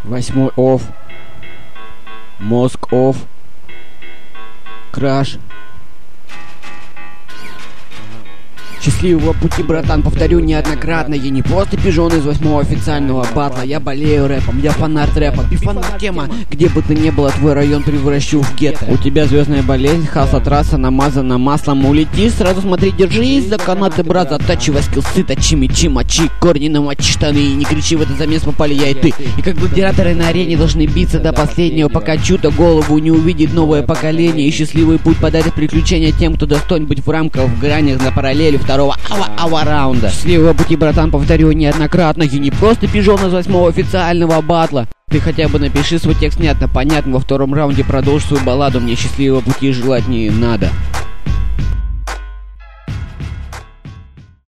8 офф. Мозг офф. Краш. Счастливого пути, братан, повторю неоднократно. Я не просто пижон из 8-го официального батла. Я болею рэпом, я фанат рэпа. Пифанат тема, где бы ты ни было, твой район превращу в гетто. У тебя звездная болезнь, хаса трасса намазана маслом. Улетишь, сразу смотри, держись за канаты, брат. Затачивай скилсы, точи мечи, мочи корни, намочи штаны. И не кричи, в этот замес попали я и ты. И как гладиаторы на арене должны биться до последнего, пока чью-то голову не увидит новое поколение. И счастливый путь подарит приключения тем, кто достоин быть в рамках, в гранях, на параллели второго раунда. Счастливого пути, братан, повторю неоднократно. Я не просто пижон из 8-го официального батла. Ты хотя бы напиши свой текст внятно, понятно. Во втором раунде продолжи свою балладу. Мне счастливого пути желать не надо.